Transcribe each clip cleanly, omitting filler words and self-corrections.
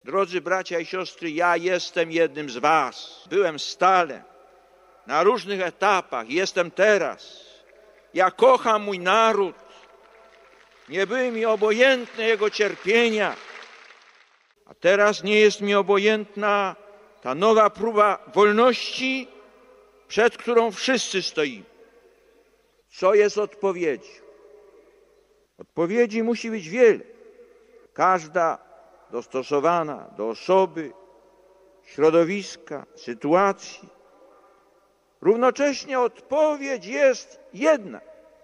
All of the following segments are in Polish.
Drodzy bracia i siostry, ja jestem jednym z was. Byłem stale na różnych etapach, jestem teraz. Ja kocham mój naród. Nie były mi obojętne jego cierpienia. A teraz nie jest mi obojętna ta nowa próba wolności, przed którą wszyscy stoimy. Co jest odpowiedzią? Odpowiedzi musi być wiele. Każda dostosowana do osoby, środowiska, sytuacji. Równocześnie odpowiedź jest jedna.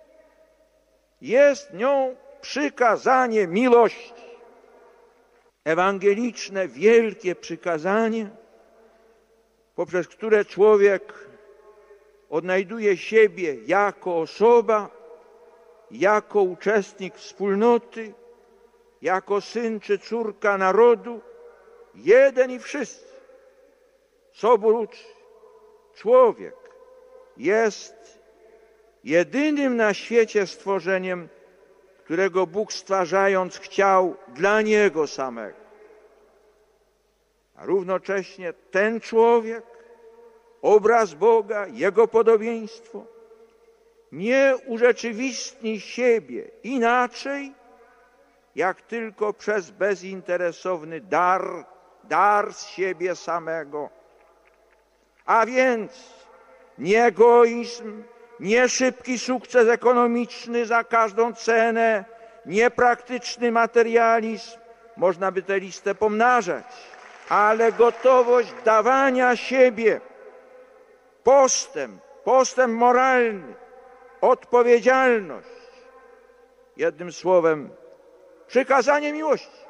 Jest nią przykazanie miłości. Ewangeliczne, wielkie przykazanie, poprzez które człowiek odnajduje siebie jako osoba, jako uczestnik wspólnoty, jako syn czy córka narodu, jeden i wszyscy. Sobór uczy, człowiek jest jedynym na świecie stworzeniem, którego Bóg stwarzając chciał dla Niego samego. A równocześnie ten człowiek, obraz Boga, Jego podobieństwo, nie urzeczywistni siebie inaczej, jak tylko przez bezinteresowny dar z siebie samego. A więc nie egoizm, nie szybki sukces ekonomiczny za każdą cenę, nie praktyczny materializm, można by tę listę pomnażać, ale gotowość dawania siebie, postęp moralny, odpowiedzialność. Jednym słowem, przykazanie miłości.